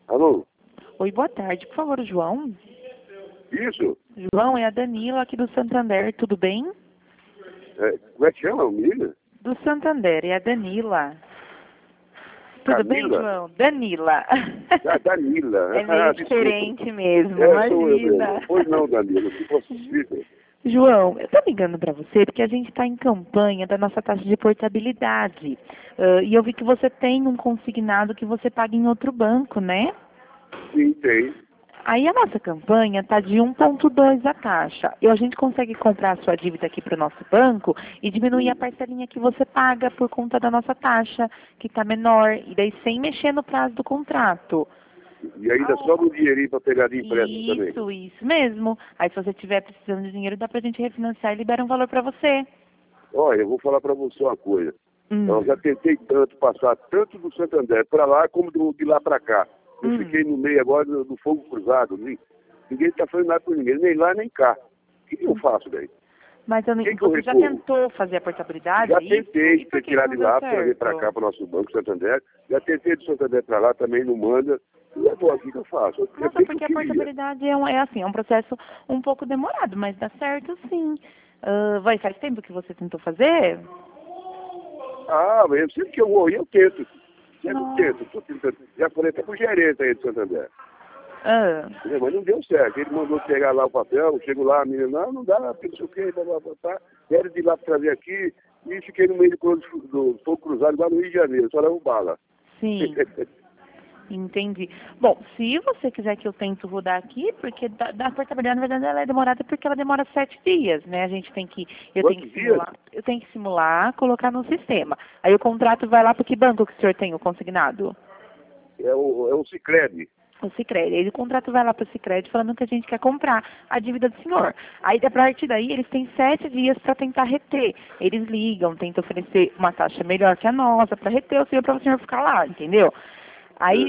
Alô? Oi, boa tarde. Por favor, João. Isso? João, é a Danila aqui do Santander, tudo bem? Como é que chama, menina? Do Santander, é a Danila. Tudo bem, Camila? João? Danila. Danila. É meio Desculpa. diferente mesmo, Sou eu imagina. mesmo. Pois não, Danila, se fosse possível. João, eu tô ligando para você porque a gente está em campanha da nossa taxa de portabilidade. E eu vi que você tem um consignado que você paga em outro banco, né? Sim, tem. Aí a nossa campanha está de 1,2 a taxa. A gente consegue comprar a sua dívida aqui para o nosso banco e diminuir a parcelinha que você paga por conta da nossa taxa, que está menor, e daí sem mexer no prazo do contrato. E ainda sobra um dinheirinho para pegar de empréstimo também. Isso mesmo. Aí se você estiver precisando de dinheiro, dá para a gente refinanciar e libera um valor para você. Olha, eu vou falar para você uma coisa. Eu já tentei tanto passar, tanto do Santander para lá, como de lá para cá. Eu fiquei no meio agora do fogo cruzado. Ninguém está fazendo nada por ninguém, nem lá nem cá. O que eu faço daí? Mas eu não, eu você já recorro? tentou fazer a portabilidade? Já é isso? tentei E por que tirar não de deu lá, certo? trazer para cá, para o nosso banco Santander. Já tentei do Santander para lá, também não manda. E agora, o que eu faço? Eu Nossa, sei que eu porque a queria. portabilidade é um processo um pouco demorado, mas dá certo sim. Faz tempo que você tentou fazer? Mas sempre que eu vou, eu tento. Sempre Não. tento, tô tentando. Já falei até pro gerente aí do Santander. Ah, Mas não deu certo. Ele mandou pegar lá o papel, chego lá, a menina, não dá, porque não sei o que, tá. Quero de lá para trazer aqui. E fiquei no meio do fogo cruzado, igual no Rio de Janeiro, só leva bala. sim. Entendi. Bom, se você quiser que eu tente rodar aqui, porque da portabilidade, na verdade, ela é demorada porque ela demora 7 dias, né? Eu tenho que simular, eu tenho que simular, colocar no sistema. Aí o contrato vai lá para que banco que o senhor tem o consignado? É o Sicredi. O Sicredi. Aí o contrato vai lá para o Sicredi falando que a gente quer comprar a dívida do senhor. Aí, a partir daí, eles têm 7 dias para tentar reter. Eles ligam, tentam oferecer uma taxa melhor que a nossa para reter o senhor, para o senhor ficar lá, entendeu? Aí,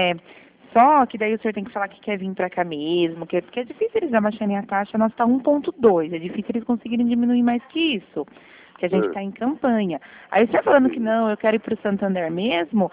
só que daí o senhor tem que falar que quer vir para cá mesmo, porque é difícil eles abaixarem a taxa, nós está 1,2, é difícil eles conseguirem diminuir mais que isso, porque a gente está em campanha. Aí o senhor falando que não, eu quero ir para o Santander mesmo,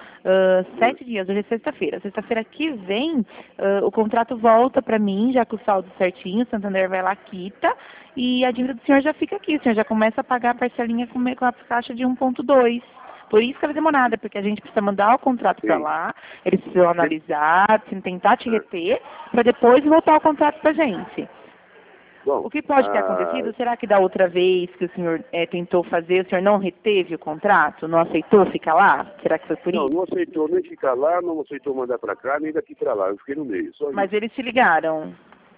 7 dias, hoje é sexta-feira. Sexta-feira que vem, o contrato volta para mim, já com o saldo certinho, o Santander vai lá, quita, e a dívida do senhor já fica aqui, o senhor já começa a pagar a parcelinha com a taxa de 1,2. Por isso que ela é demorada, porque a gente precisa mandar o contrato para lá, eles precisam analisar, tentar te reter, para depois voltar o contrato para a gente. Bom, O que pode ter acontecido? Será que da outra vez que o senhor tentou fazer, o senhor não reteve o contrato? Não aceitou ficar lá? Será que foi por isso? Não aceitou nem ficar lá, não aceitou mandar para cá, nem daqui para lá. Eu fiquei no meio. Mas eles te ligaram?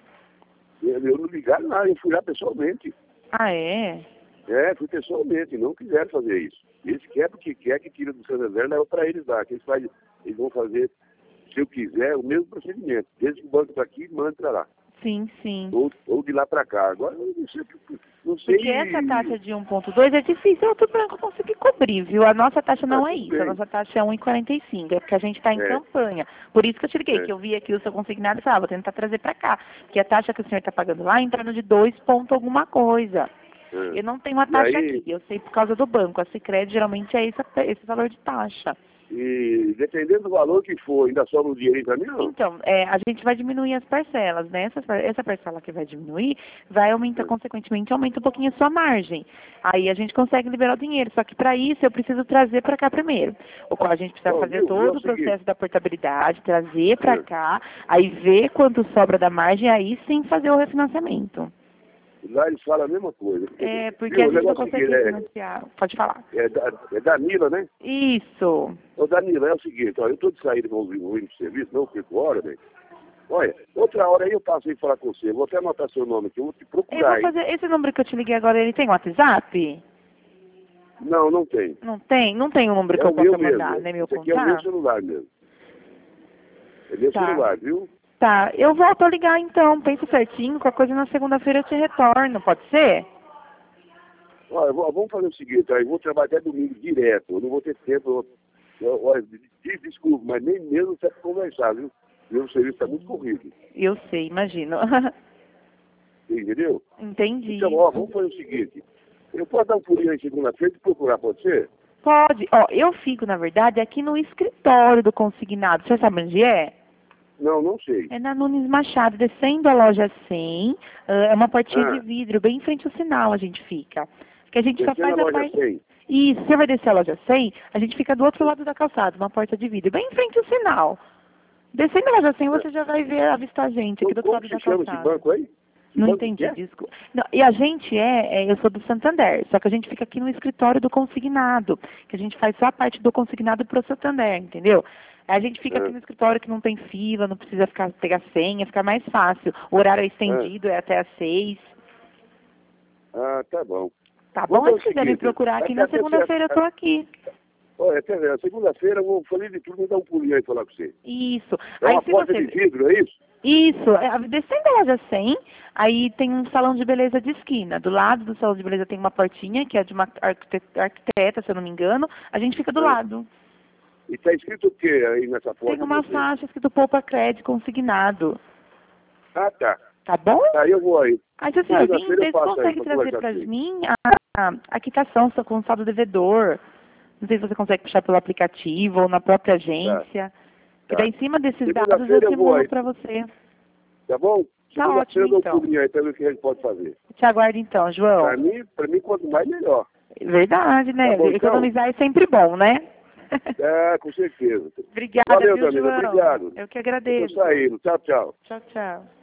Eu não ligaram nada, eu fui lá pessoalmente. Ah, é? Fui pessoalmente, não quiseram fazer isso. Eles querem porque quer que tira do Santander, leva para eles lá. Que eles vão fazer, se eu quiser, o mesmo procedimento. Desde que o banco está aqui, manda para lá. Sim, sim. Ou de lá para cá. Agora, eu não sei. Porque essa taxa de 1,2 é difícil outro banco conseguir cobrir, viu? A nossa taxa não é isso. Bem. A nossa taxa é 1,45. É porque a gente está em campanha. Por isso que eu te liguei, que eu vi aqui o seu consignado e falei, vou tentar trazer para cá. Porque a taxa que o senhor está pagando lá é em torno de 2 ponto alguma coisa. Eu não tenho a taxa aqui, eu sei por causa do banco. A Sicredi geralmente é esse valor de taxa. E dependendo do valor que for, ainda sobra um dinheiro para mim, não? Então, a gente vai diminuir as parcelas, né? Essa parcela que vai diminuir, vai aumentar, consequentemente, aumenta um pouquinho a sua margem. Aí a gente consegue liberar o dinheiro. Só que para isso eu preciso trazer para cá primeiro. O qual a gente precisa fazer todo o processo da portabilidade, trazer para cá, aí ver quanto sobra da margem, aí sim fazer o refinanciamento. Lá eles falam a mesma coisa. Porque a gente não consegue refinanciar. Pode falar. É Danila, né? Isso. Ô, Danila, é o seguinte, ó, eu estou de saída com o serviço, não fico hora, velho. Olha, outra hora aí eu passo aí falar com você, vou até anotar seu nome aqui, eu vou te procurar. Eu vou fazer, esse número que eu te liguei agora, ele tem WhatsApp? Não, não tem. Não tem? Não tem um número que eu possa mandar, mesmo. né, meu Esse contato? aqui é o meu celular mesmo. É meu celular, viu? Tá, eu volto a ligar então, penso certinho, qualquer coisa na segunda-feira eu te retorno, pode ser? Olha, vamos fazer o seguinte, eu vou trabalhar até domingo direto, eu não vou ter tempo, olha, desculpa, mas nem mesmo certo conversar, viu? Meu serviço está muito corrido. Eu sei, imagino. Entendeu? Entendi. Então, ó, vamos fazer o seguinte, eu posso dar um pulinho aí segunda-feira e procurar, pode ser? Pode. Ó, eu fico, na verdade, aqui no escritório do consignado. Você sabe onde é? Não, não sei. É na Nunes Machado, descendo a loja 100, é uma portinha Ah. de vidro, bem em frente ao sinal a gente fica. Que a gente só Descendo faz a a loja parte... 100. Isso, você vai descer a loja 100, a gente fica do outro lado da calçada, uma porta de vidro, bem em frente ao sinal. Descendo a loja 100, você já vai ver, avistar a gente aqui do outro Como lado da se chama calçada. esse banco aí? Não Banco entendi, que é? desculpa. Não, e a gente eu sou do Santander, só que a gente fica aqui no escritório do consignado, que a gente faz só a parte do consignado pro Santander, entendeu? A gente fica aqui no escritório que não tem fila, não precisa pegar senha, fica mais fácil. O horário é estendido, é até às 6. Ah, tá bom. Tá bom? Vamos Se quiser me seguinte, procurar aqui na segunda-feira, eu tô aqui. Olha, até ver, segunda-feira eu vou fazer de tudo, vou dar um pulinho aí e falar com você. Isso. É Aí uma se porta você... de vidro, é isso? Isso, descendo a loja 100, aí tem um salão de beleza de esquina. Do lado do salão de beleza tem uma portinha, que é de uma arquiteta, se eu não me engano. A gente fica do lado. E tá escrito o que aí nessa porta? Tem uma faixa escrito Poupa Crédito consignado. Ah, tá. Tá bom? Aí eu vou aí. Aí se a senhora vir, Segunda-feira eu você passo aí consegue pra trazer conversar pra comigo. mim a quitação com o saldo devedor. Não sei se você consegue puxar pelo aplicativo ou na própria agência. Que daí em cima desses dados eu Segunda-feira eu vou simulo aí. pra você. Tá bom? Tá Segunda-feira ótimo, eu dou um então. pulinho aí pra ver o que a gente pode fazer. Te aguardo então, João. Pra mim, quanto mais melhor. Verdade, né? Tá bom, então? Economizar é sempre bom, né? É, com certeza. Obrigada, Valeu, viu, Danilo, João? obrigado. Eu que Eu agradeço. tô saindo. Tchau, tchau. Tchau, tchau.